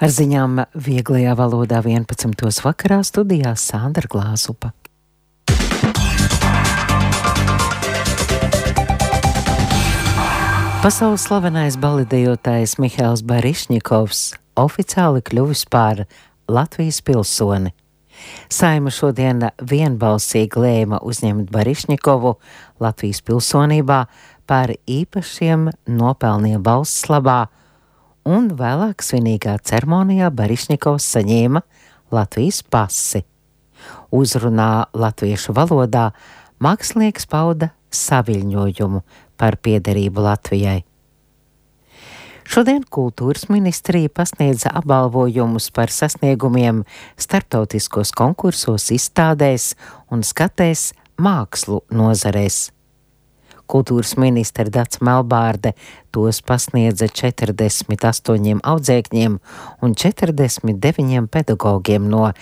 Ar ziņām vieglajā valodā 11. vakarā studijā Sandra Glāzupa. Pasaules slavenais baletdejotājs Mihails Barišņikovs oficiāli kļuvis par Latvijas pilsoni. Saeima šodien vienbalsīgi lēma uzņemt Barišņikovu Latvijas pilsonībā par īpašiem nopelniem valsts labā, un vēlāk svinīgā ceremonijā Barišņikovs saņēma Latvijas pasi. Uzrunā latviešu valodā mākslinieks pauda saviļņojumu par piederību Latvijai. Šodien kultūras ministrija pasniedza apbalvojumus par sasniegumiem starptautiskos konkursos, izstādēs un skatēs mākslu nozarēs. Kultūras ministre Dats Melbārde tos pasniedza 48 audzēkņiem un 49 pedagogiem no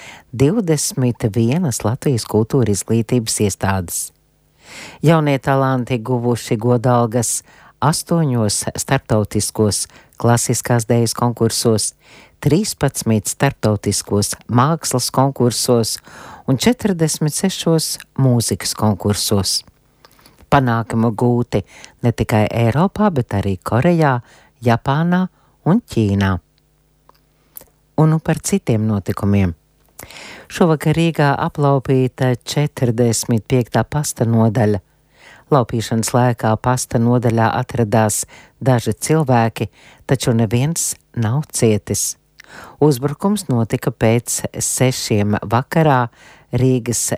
21 Latvijas kultūra izglītības iestādes. Jaunie talanti guvuši godalgas 8 starptautiskos klasiskās dejas konkursos, 13 starptautiskos mākslas konkursos un 46 mūzikas konkursos. Panākumu gūti ne tikai Eiropā, bet arī Korejā, Japānā un Ķīnā. Un par citiem notikumiem. Šovakar Rīgā aplaupīta 45. pasta nodaļa. Laupīšanas laikā pasta nodaļā atradās daži cilvēki, taču neviens nav cietis. Uzbrukums notika pēc 6 vakarā Rīgas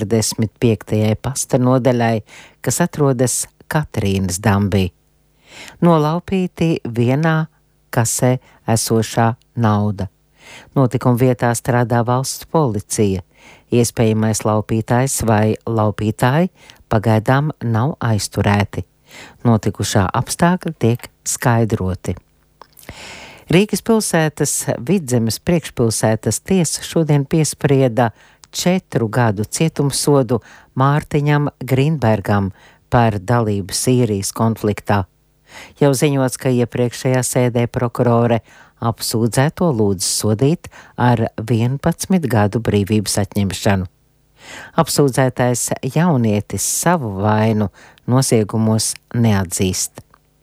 45. pasta nodaļai, kas atrodas Katrīnas dambī. Nolaupīti vienā kasē esošā nauda. Notikuma vietā strādā valsts policija. Iespējamais laupītājs vai laupītāji pagaidām nav aizturēti. Notikušā apstākļi tiek skaidroti. Rīgas pilsētas Vidzemes priekšpilsētas tiesa šodien piesprieda 4 gadu cietumsodu Mārtiņam Grīnbergam par dalību Sīrijas konfliktā. Jau ziņots, ka iepriekšējā sēdē prokurore apsūdzēto lūdz sodīt ar 11 gadu brīvības atņemšanu. Apsūdzētais jaunietis savu vainu noziegumos neatzīst.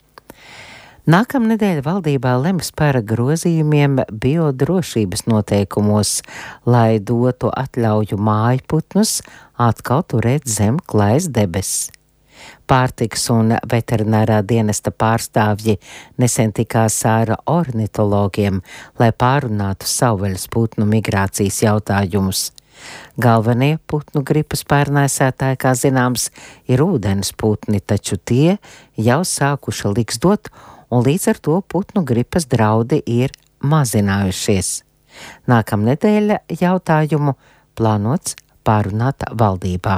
Nākamnedēļ valdībā lems par grozījumiem biodrošības noteikumos, lai dotu atļauju mājputnus atkal turēt zem klājas debesis. Pārtikas un veterinārā dienesta pārstāvji nesen tikās ar ornitologiem, lai pārunātu savvaļas putnu migrācijas jautājumus. Galvenie putnu gripas pārnēsētāji, kā zināms, ir ūdens putni, taču tie jau sākuši liksdot, un līdz ar to putnu gripas draudi ir mazinājušies. Nākamnedēļ jautājumu plānots pārunāt valdībā.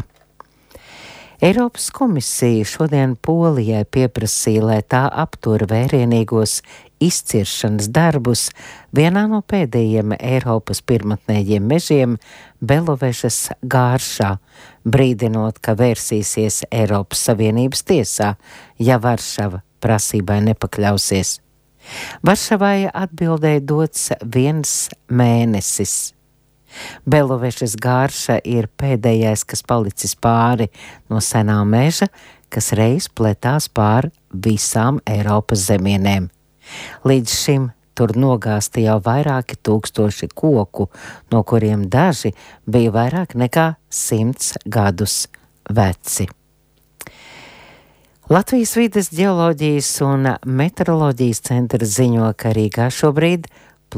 Eiropas komisija šodien Polijai pieprasīja, lai tā aptur vērienīgos izciršanas darbus vienā no pēdējiem Eiropas pirmotnējiem mežiem Belovežas gāršā, brīdinot, ka vērsīsies Eiropas Savienības tiesā, ja Varšava prasībai nepakļausies. Varšavai atbildēja dots 1 mēnesis. Belovešas gārša ir pēdējais, kas palicis pāri no senā meža, kas reiz pletās pār visām Eiropas zemienēm. Līdz šim tur nogāzti jau vairāki tūkstoši koku, no kuriem daži bija vairāk nekā 100 gadus veci. Latvijas vides ģeoloģijas un meteoroloģijas centrs ziņo, ka Rīgā šobrīd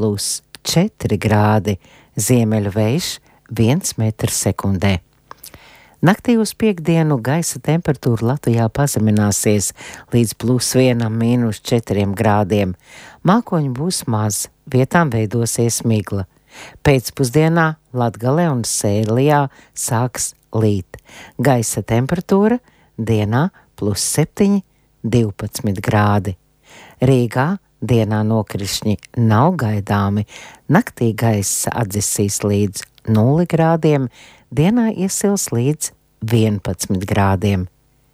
+4 grādi, ziemeļu vējš 1 metrs sekundē. Naktī uz piektdienu gaisa temperatūra Latvijā pazemināsies līdz +1 - -4 grādiem. Mākoņu būs maz, vietām veidosies migla. Pēcpusdienā Latgalē un Sēlijā sāks līt. Gaisa temperatūra dienā +7 - 12 grādi. Rīgā dienā nokrišņi nav gaidāmi, naktī gaisa atdzisīs līdz 0 grādiem, dienā iesils līdz 11 grādiem.